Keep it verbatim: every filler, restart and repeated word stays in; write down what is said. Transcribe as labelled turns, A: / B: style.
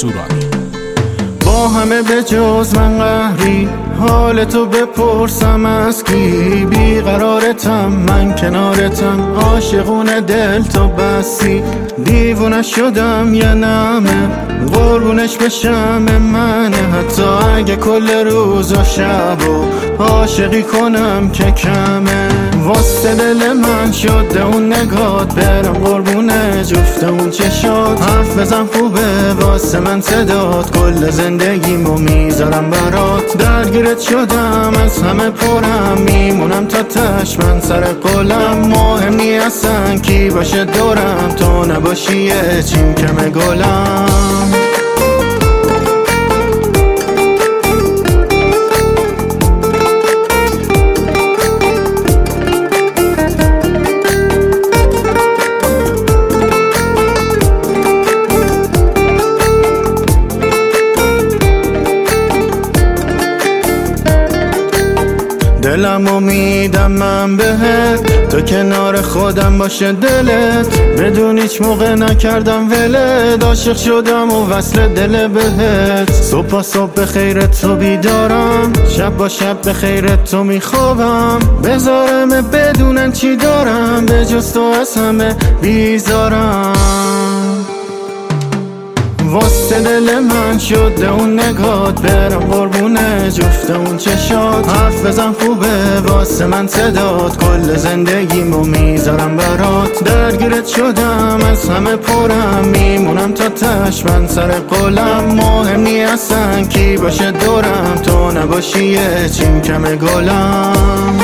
A: سورانی.
B: با همه به جز من قهری، حال تو بپرسم از کی؟ بیقرارتم من کنارتم، عاشقونه دل تو بسی. دیوونه شدم یه نمه، قربونش بشم منه. حتی اگه کل روز و شب و عاشقی کنم که کمه. واسه دل من شده اون نگات، برم قربونه جفت اون چشات. حرف بزن خوبه واسه من صدات، کل زندگیمو میذارم برات. درگیرت شدم از همه پرم، میمونم تا تش من سر قولم. مهم نی اصلا کی باشه دورم، تو نباشی یه چین کم گلم. دلمو میدم من بهت، تو کنار خودم باشه دلت. بدون هیچ موقع نکردم ولت، عاشق شدم و وصل دل بهت. صبح صبح به خیرت تو بیدارم، شب با شب به خیرت تو میخوابم. بذارم بدونن چی دارم، به جز تو از همه بیزارم. واسه دل من شده اون نگات، برم قربونه جفت اون چشات. حرف بزن خوبه واسه من صدات، کل زندگیمو میذارم برات. درگیرت شدم از همه پرم، میمونم تا تش من سر قولم. مهم نی اصلا کی باشه دورم، تو نباشی یه چین کم گلم.